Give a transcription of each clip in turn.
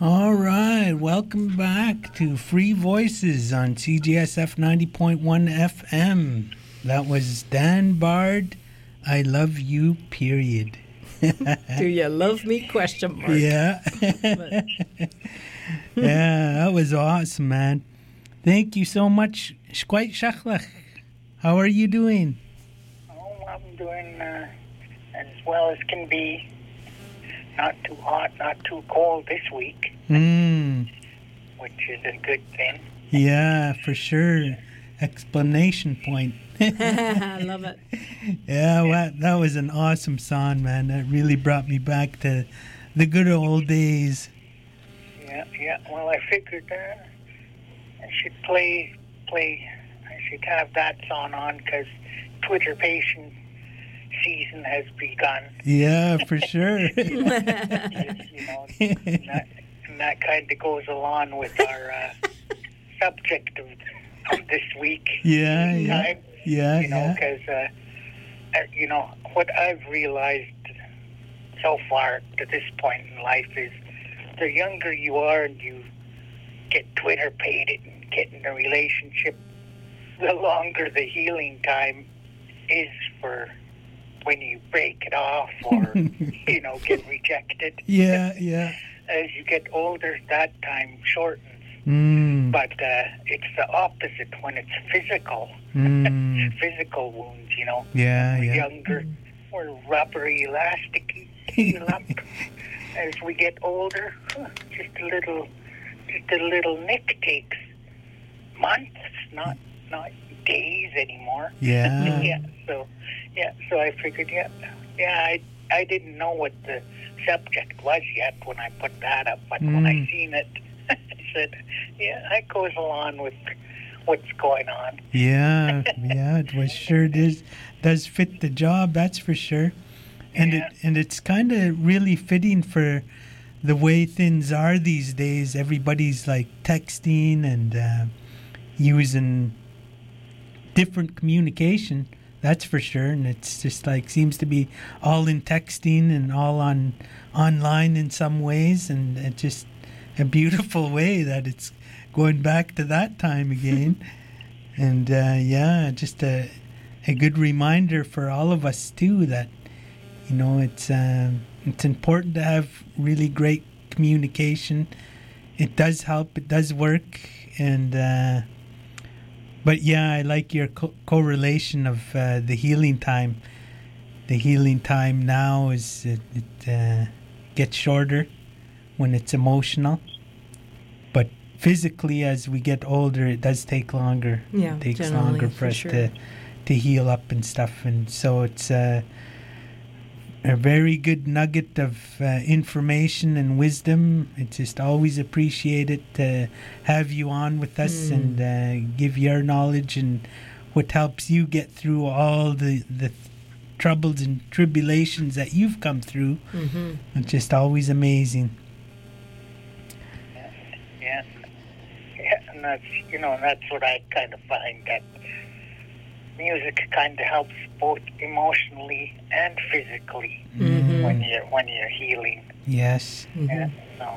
All right, welcome back to Free Voices on CGSF 90.1 FM. That was Dan Bard, I Love You, period. Do you love me? Question mark. Yeah. Yeah, that was awesome, man. Thank you so much. Shkwait Shachlach. How are you doing? Oh, I'm doing as well as can be. Not too hot, not too cold this week, which is a good thing. Yeah, for sure. Explanation point. I love it. Yeah, well, that was an awesome song, man. That really brought me back to the good old days. Yeah. Well, I figured I should play. I should have that song on because Twitter patient season has begun. Yeah, for sure. You know, and that kind of goes along with our subject of this week. Yeah. You know, because you know what I've realized so far to this point in life is the younger you are and you get Twitter pated and get in a relationship, the longer the healing time is for when you break it off or, you know, get rejected. Yeah. As you get older, that time shortens. But it's the opposite when it's physical. Physical wounds, you know. Yeah. Younger, we're rubbery, elasticy, heal up. As we get older, just a little nick takes months, not days anymore. Yeah. So I figured, I didn't know what the subject was yet when I put that up, but when I seen it, I said, that goes along with what's going on. Yeah, it was sure does fit the job, that's for sure. And it's kind of really fitting for the way things are these days. Everybody's like texting and using different communication, that's for sure. And it's just like seems to be all in texting and all online in some ways, and it's just a beautiful way that it's going back to that time again. And just a good reminder for all of us too that, you know, it's important to have really great communication. It does help, it does work, and but yeah, I like your correlation of the healing time. The healing time now is it gets shorter when it's emotional, but physically as we get older, it does take longer. Yeah, it takes longer for us sure. to heal up and stuff, and so it's a very good nugget of information and wisdom. It's just always appreciated to have you on with us and give your knowledge and what helps you get through all the troubles and tribulations that you've come through. It's just always amazing. Yeah, and that's what I kind of find, that music kind of helps both emotionally and physically when you're healing. Yes. Yeah, so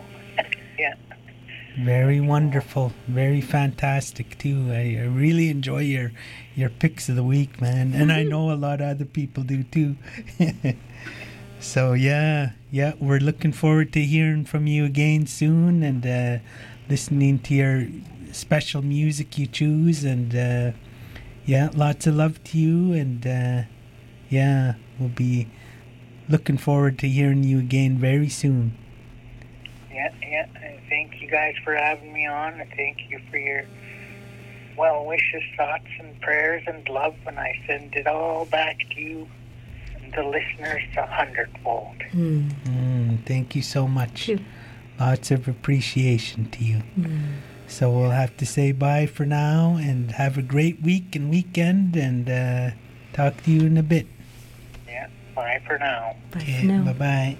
Very wonderful, very fantastic too. I really enjoy your picks of the week, man, and I know a lot of other people do too. So yeah, we're looking forward to hearing from you again soon and listening to your special music you choose, and lots of love to you, and we'll be looking forward to hearing you again very soon. Yeah, and thank you guys for having me on, and thank you for your well wishes, thoughts, and prayers and love, and I send it all back to you and the listeners 100-fold. Thank you so much. Lots of appreciation to you. So we'll have to say bye for now, and have a great week and weekend, and talk to you in a bit. Yeah, bye for now. Bye-bye.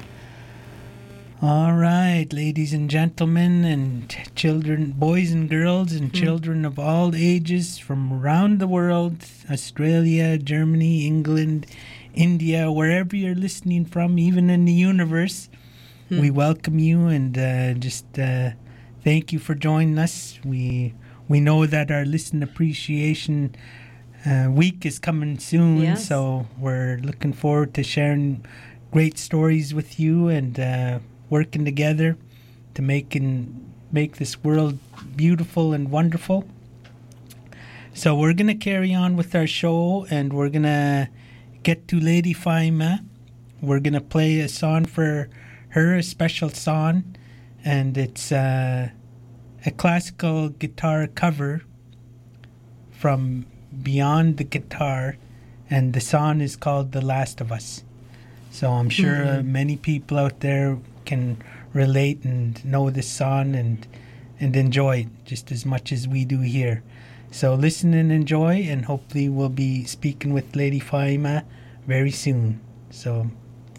All right, ladies and gentlemen, and children, boys and girls, and children of all ages from around the world, Australia, Germany, England, India, wherever you're listening from, even in the universe, we welcome you and just thank you for joining us. We know that our Listen Appreciation week is coming soon, so we're looking forward to sharing great stories with you and working together to make this world beautiful and wonderful. So we're going to carry on with our show, and we're going to get to Lady Faima. We're going to play a song for her, a special song, and it's a classical guitar cover from Beyond the Guitar, and the song is called The Last of Us. So I'm sure many people out there can relate and know this song and enjoy it just as much as we do here. So listen and enjoy, and hopefully we'll be speaking with Lady Faima very soon. So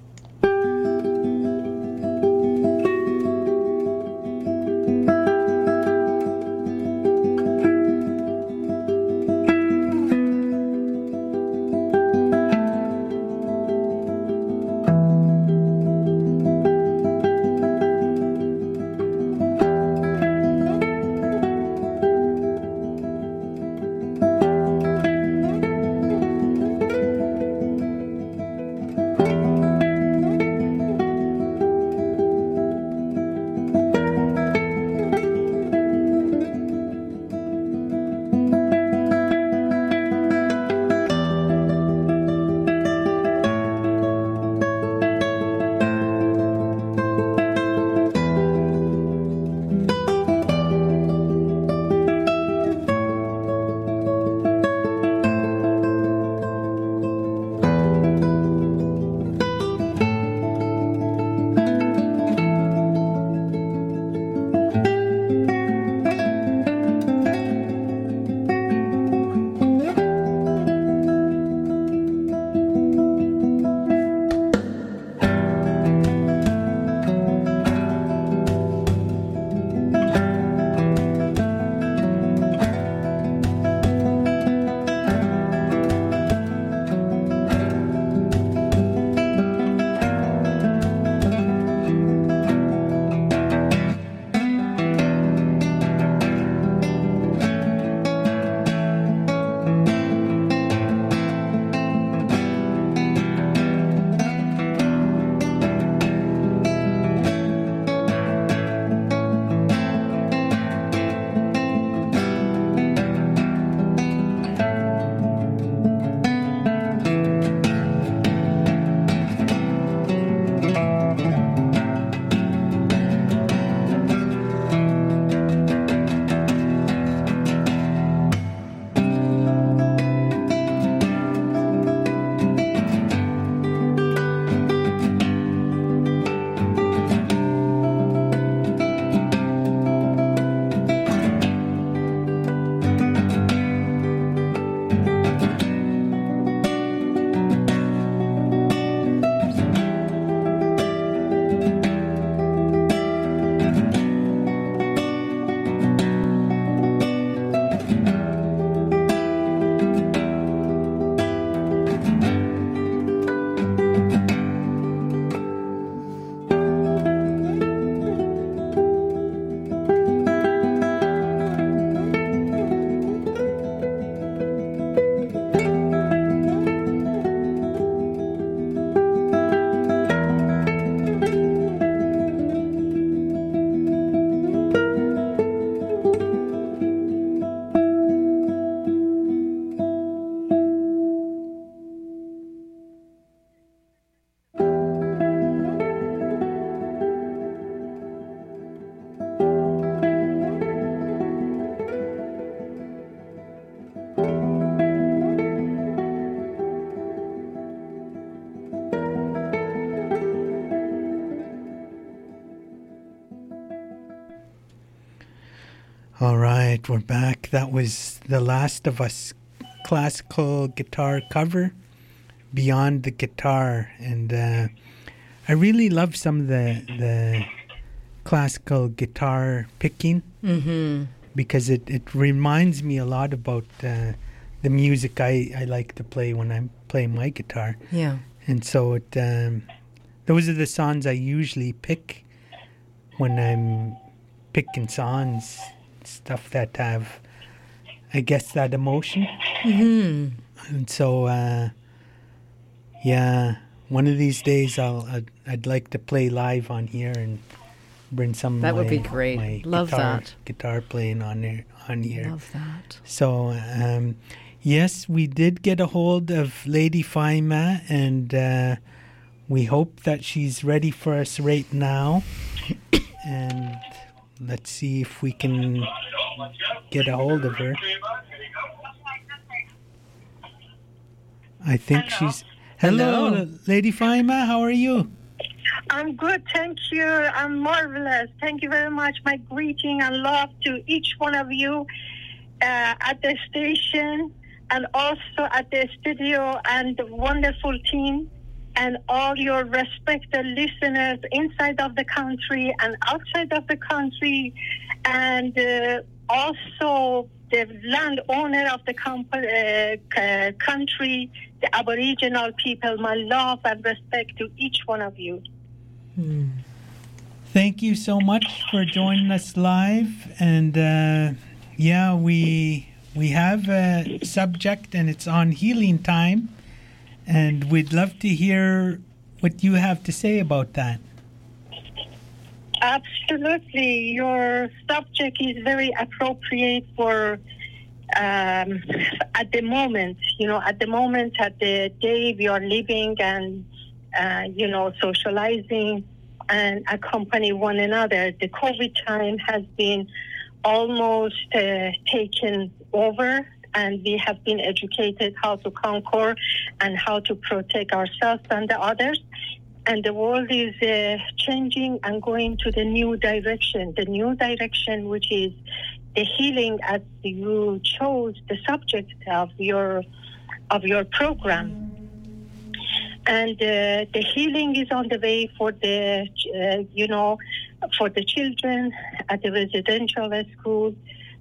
all right, we're back. That was The Last of Us classical guitar cover, Beyond the Guitar. And I really love some of the classical guitar picking because it reminds me a lot about the music I like to play when I'm playing my guitar. Yeah. And so those are the songs I usually pick when I'm picking songs, stuff that have, I guess, that emotion. Mm-hmm. And so, yeah, one of these days I'd like to play live on here and bring some of That would my, be great. my Love that. guitar playing on here. Love that. So, yes, we did get a hold of Lady Faima, and we hope that she's ready for us right now. And let's see if we can get a hold of her. I think she's... Hello, Lady Faima, how are you? I'm good, thank you. I'm marvelous. Thank you very much. My greeting and love to each one of you at the station and also at the studio and the wonderful team and all your respected listeners inside of the country and outside of the country, and also the landowner of the country, the Aboriginal people. My love and respect to each one of you. Thank you so much for joining us live. And yeah, we have a subject, and it's on healing time. And we'd love to hear what you have to say about that. Absolutely. Your subject is very appropriate for at the moment, at the day we are living and, socializing and accompany one another. The COVID time has been almost taken over, and we have been educated how to conquer and how to protect ourselves and the others. And the world is changing and going to the new direction which is the healing, as you chose the subject of your program. And the healing is on the way for the, for the children at the residential school.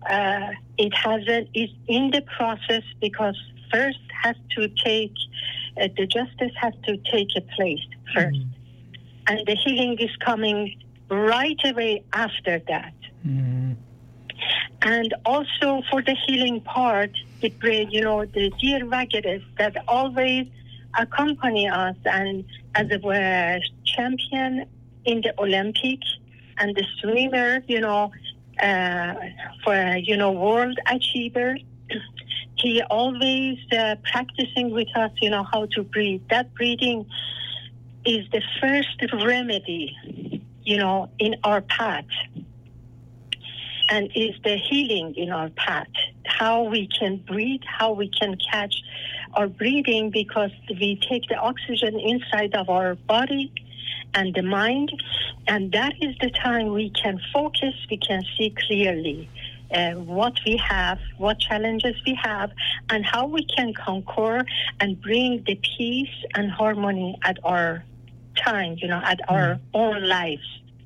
It's in the process, because first has to take, the justice has to take a place first. And the healing is coming right away after that. And also for the healing part, the dear Vagaris that always accompany us, and as a champion in the Olympic and the swimmer, for, world achiever. He always practicing with us, how to breathe. That breathing is the first remedy, in our path. And is the healing in our path. How we can breathe, how we can catch our breathing, because we take the oxygen inside of our body and the mind, and that is the time we can focus, we can see clearly what we have, what challenges we have, and how we can conquer and bring the peace and harmony at our time, at our own lives.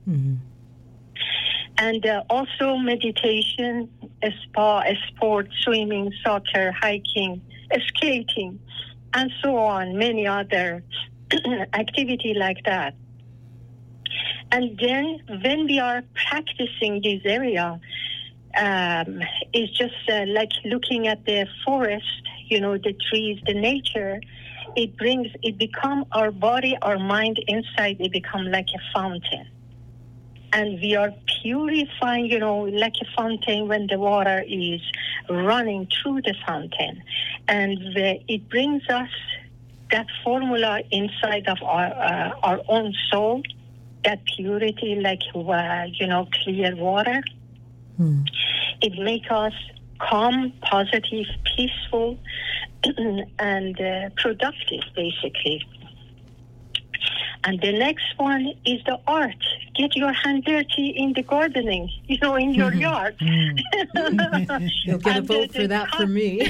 And also meditation, spa, sport, swimming, soccer, hiking, skating, and so on, many other activity like that. And then when we are practicing this area, it's just like looking at the forest, the trees, the nature. It become our body, our mind inside, it become like a fountain. And we are purifying, like a fountain when the water is running through the fountain. And it brings us that formula inside of our own soul, that purity, like, clear water. It makes us calm, positive, peaceful, and productive, basically. And the next one is the art. Get your hand dirty in the gardening, in your yard. You'll get a vote for that from me.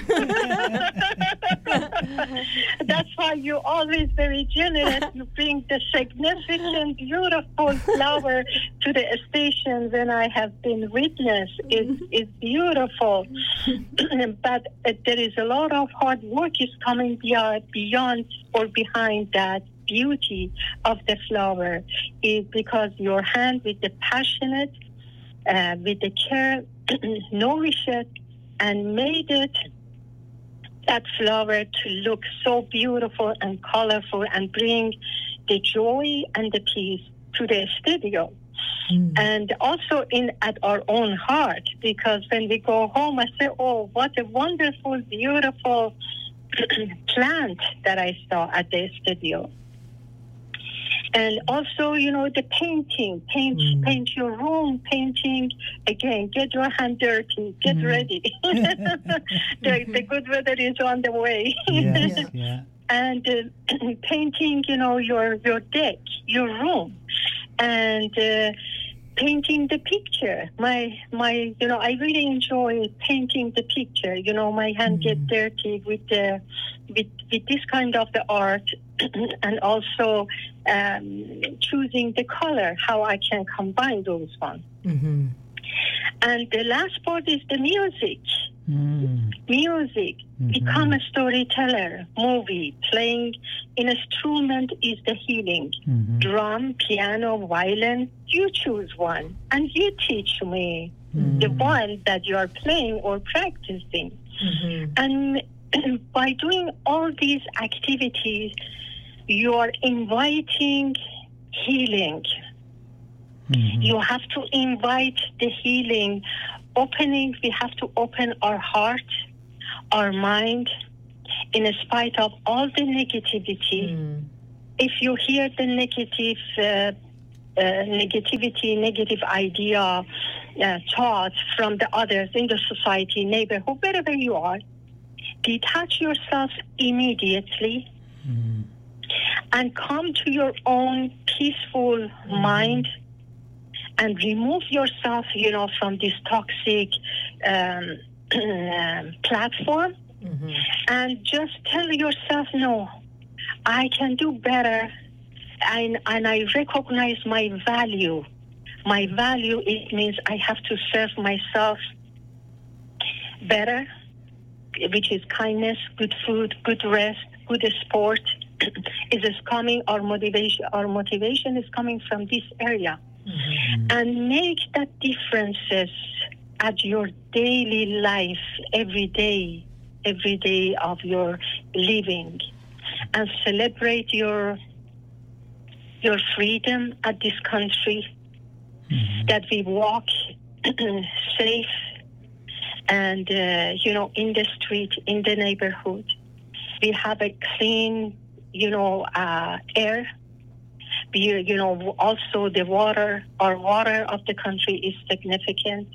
That's why you're always very generous. You bring the significant, beautiful flower to the station when I have been witness. It's beautiful. But there is a lot of hard work is coming beyond or behind that beauty of the flower is because your hand with the passionate, with the care, nourished it and made it, that flower, to look so beautiful and colorful and bring the joy and the peace to the studio. And also at our own heart, because when we go home, I say, oh, what a wonderful, beautiful plant that I saw at the studio. And also, the painting, paint your room, painting, again, get your hand dirty, get ready. The good weather is on the way. Yes, yeah. And painting, your deck, your room, and painting the picture. My, I really enjoy painting the picture. My hand gets dirty with this kind of the art, and also choosing the color, how I can combine those ones. Mm-hmm. And the last part is the music. Music. Become a storyteller. Movie. Playing an instrument is the healing. Drum, piano, violin. You choose one. And you teach me the one that you are playing or practicing. And by doing all these activities, you are inviting healing. You have to invite the healing. We have to open our heart, our mind, in spite of all the negativity. If you hear the negative idea, thoughts from the others in the society, neighborhood, wherever you are, detach yourself immediately and come to your own peaceful mind and remove yourself, from this toxic platform, and just tell yourself, no, I can do better, and I recognize my value. My value, it means I have to serve myself better, which is kindness, good food, good rest, good sport. Our motivation is coming from this area. And make that differences at your daily life, every day of your living, and celebrate your freedom at this country, that we walk safe and in the street, in the neighborhood. We have a clean air. Also the water, our water of the country is significant.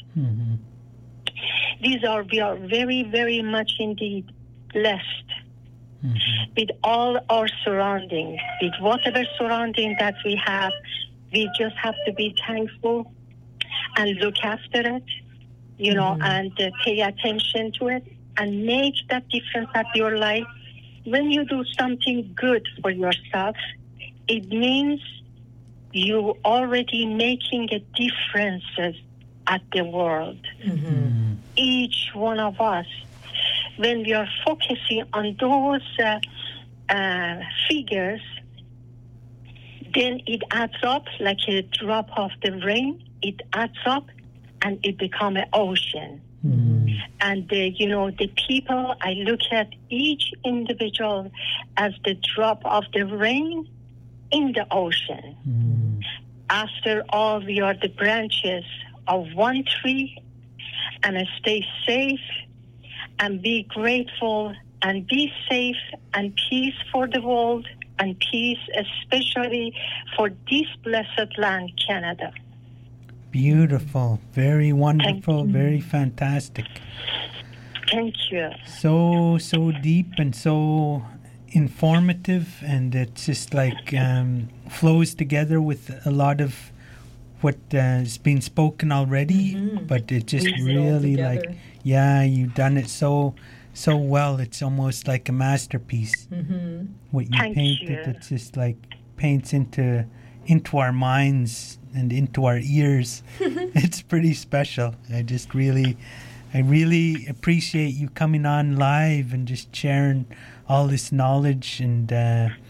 We are very, very much indeed blessed with all our surroundings, with whatever surrounding that we have. We just have to be thankful and look after it, and pay attention to it and make that difference at your life. When you do something good for yourself, it means you already making a difference at the world. Each one of us, when we are focusing on those figures, then it adds up like a drop of the rain. It adds up and it becomes an ocean. And the people, I look at each individual as the drop of the rain in the ocean. After all, we are the branches of one tree, and stay safe and be grateful and be safe and peace for the world and peace especially for this blessed land, Canada. Beautiful, very wonderful, very fantastic. Thank you. So deep and so informative, and it's just like flows together with a lot of what has been spoken already, but it just really like, you've done it so well. It's almost like a masterpiece. What you painted, it's just like paints into our minds and into our ears. It's pretty special. I really appreciate you coming on live and just sharing all this knowledge and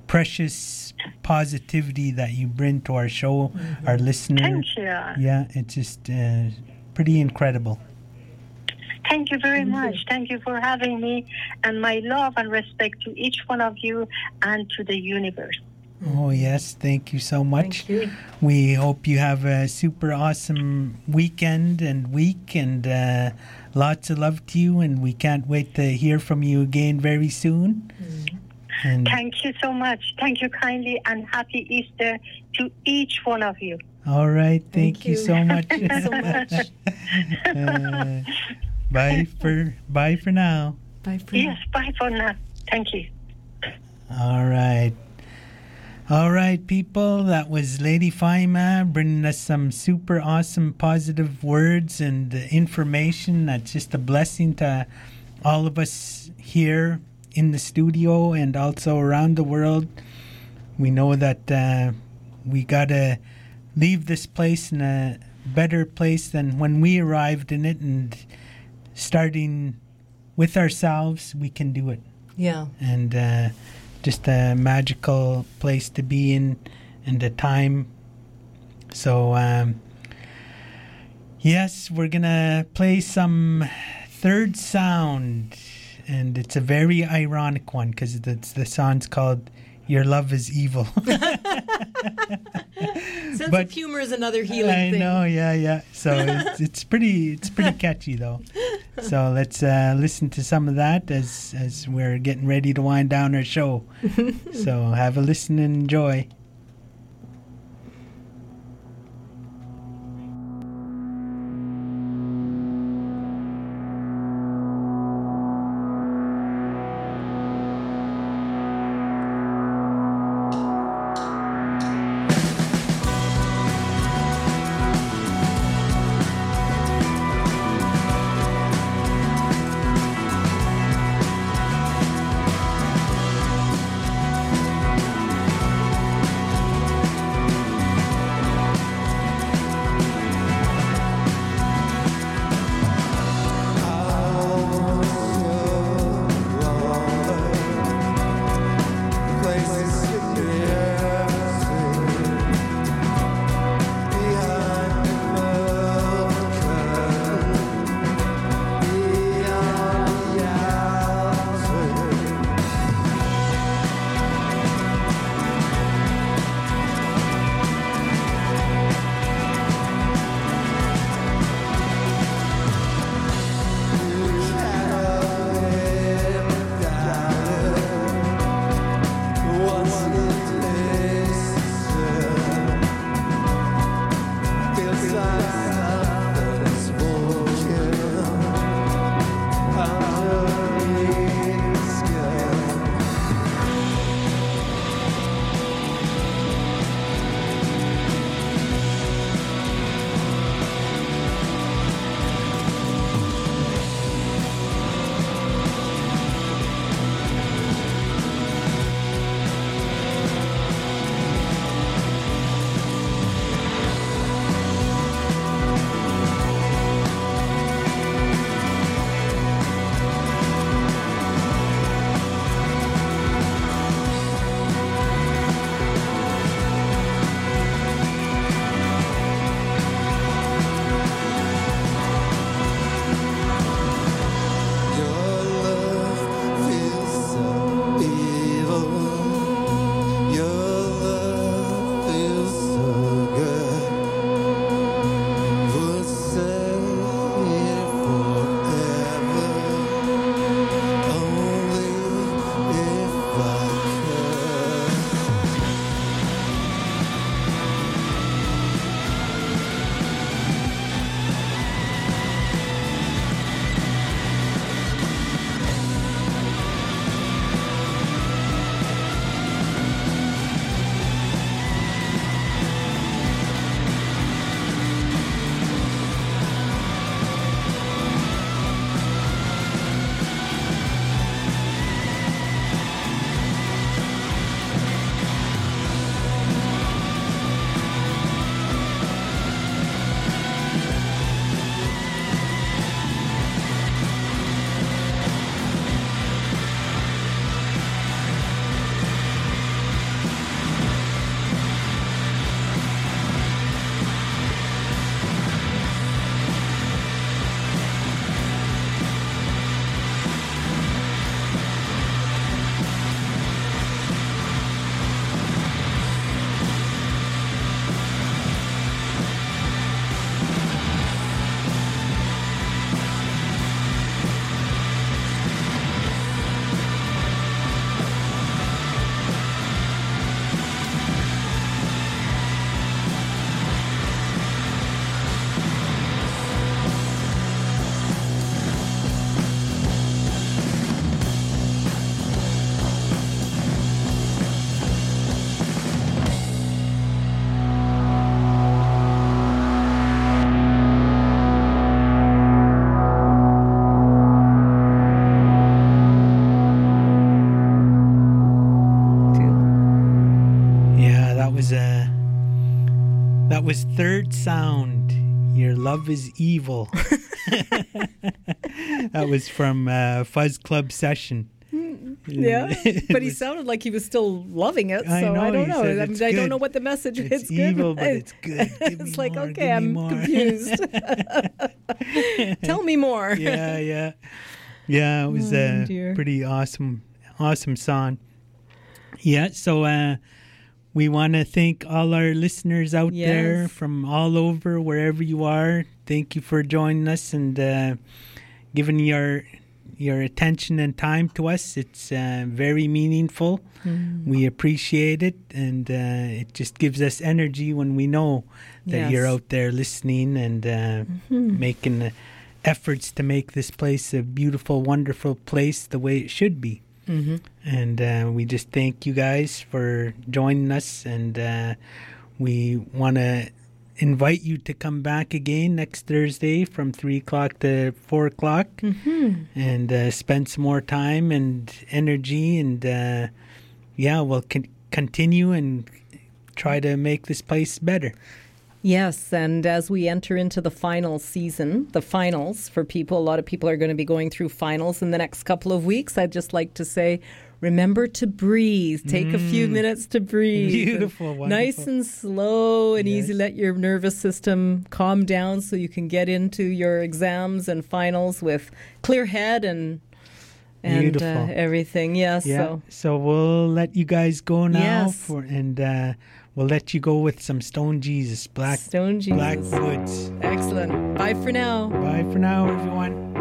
precious positivity that you bring to our show, our listeners. Thank you. Yeah, it's just pretty incredible. Thank you very much. Thank you for having me, and my love and respect to each one of you and to the universe. Oh, yes. Thank you so much. Thank you. We hope you have a super awesome weekend and week, and lots of love to you, and we can't wait to hear from you again very soon. And Thank you so much. Thank you kindly, and happy Easter to each one of you. all right. Thank you so much. Thank you so much. Bye for now. Bye for Yes, bye for now. Thank you. All right. All right, people. That was Lady Faima bringing us some super awesome positive words and information. That's just a blessing to all of us here in the studio and also around the world. We know that we got to leave this place in a better place than when we arrived in it, and starting with ourselves, we can do it. Yeah. And just a magical place to be in and a time. So, yes, we're going to play some third sound, and it's a very ironic one because the song's called Your Love is Evil. Sense But of humor is another healing I thing. know, yeah. So it's pretty catchy though. So let's listen to some of that as we're getting ready to wind down our show. So have a listen and enjoy. was Third Sound. Your Love is Evil. That was from Fuzz Club Session. Yeah, but he sounded like he was still loving it, so I don't know. I don't know what the message is. It's evil, but it's good. It's like, okay, I'm confused. Tell me more. Yeah, it was a pretty awesome song. Yeah, so we want to thank all our listeners out there from all over, wherever you are. Thank you for joining us and giving your attention and time to us. It's very meaningful. We appreciate it, and it just gives us energy when we know that you're out there listening and making efforts to make this place a beautiful, wonderful place the way it should be. And we just thank you guys for joining us, and we want to invite you to come back again next Thursday from 3 o'clock to 4 o'clock and spend some more time and energy, and we'll continue and try to make this place better. Yes, and as we enter into the final season, the finals for people, a lot of people are going to be going through finals in the next couple of weeks. I'd just like to say, remember to breathe. Take a few minutes to breathe. Beautiful, wonderful. Nice and slow and easy. Let your nervous system calm down so you can get into your exams and finals with clear head and everything. Yes. Yeah. So we'll let you guys go now, we'll let you go with some Stone Jesus, Black Woods. Excellent. Bye for now. Bye for now, everyone.